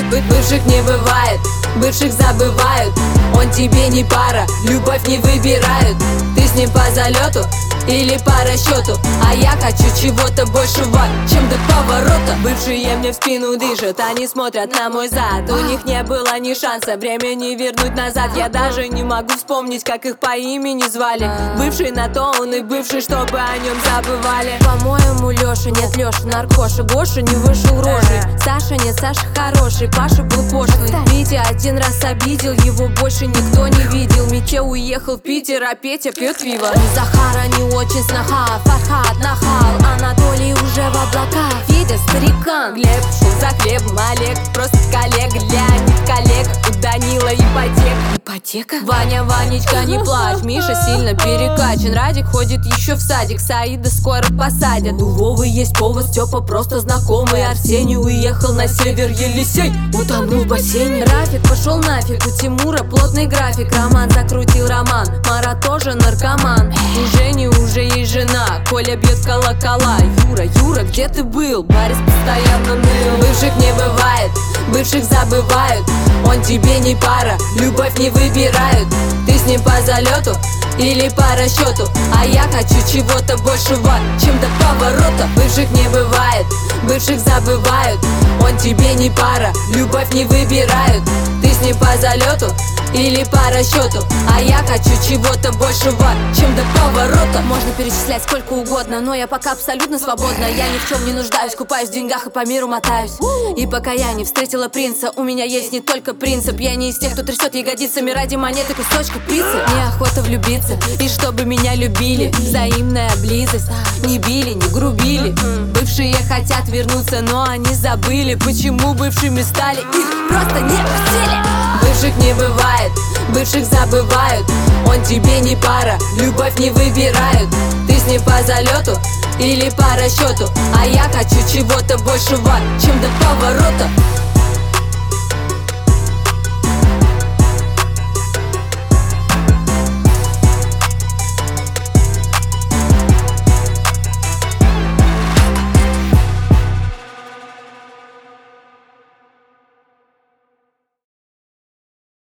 Бывших не бывает, бывших забывают. Он тебе не пара, любовь не выбирают. Ты с ним по залету или по расчету, а я хочу чего-то большего, чем до поворота. Бывшие мне в спину дышат, они смотрят на мой зад. У них не было ни шанса времени вернуть назад. Я даже не могу вспомнить, как их по имени звали. Бывший на то он и бывший, чтобы о нем забывали. По-моему, Леша, нет, Леша, наркоша. Гоша не вышел рожей. Саша, нет, Саша хороший, Паша был пошлый. Витя один раз обидел, его больше никто не видел. Митя уехал в Питер, а Петя пьет пиво. Захара не очень сноха, Фархат нахал, Анатолий уже в облаках. Федя старикан, Глеб шел за хлебом, Олег просто коллег, Леонид коллег, у Данила ипотека. Ваня, Ванечка, не плачь, Миша сильно перекачан. Радик ходит еще в садик, Саида скоро посадят. У Вовы есть повод, Степа просто знакомый. Арсений уехал на север, Елисей утонул в бассейне. Рафик пошел нафиг, у Тимура плотный график. Роман закрутил роман, Мара тоже наркоман. У Жени уже есть жена, Коля бьет колокола. Юра, где ты был? Борис постоянно ныл. Бывших не бывает, бывших забывают. Он тебе не пара, любовь не выбирают. Ты с ним по залету или по расчету, а я хочу чего-то большего, чем до поворота. Бывших не бывает, бывших забывают. Он тебе не пара, любовь не выбирают. Ты с ним по залету или по расчету, а я хочу чего-то большего, чем до поворота. Можно перечислять сколько угодно, но я пока абсолютно свободна. Я ни в чем не нуждаюсь, купаюсь в деньгах и по миру мотаюсь. И пока я не встретила принца, у меня есть не только принцип. Я не из тех, кто трясет ягодицами ради монеты кусочка пиццы. Неохота влюбиться, и чтобы меня любили. Взаимная близость, не били, не грубили. Бывшие хотят вернуться, но они забыли, почему бывшими стали, их просто не пустили. Бывших не бывает, бывших забывают. Он тебе не пара, любовь не выбирают. Ты с ним по залету или по расчету, а я хочу чего-то большего, чем до поворота.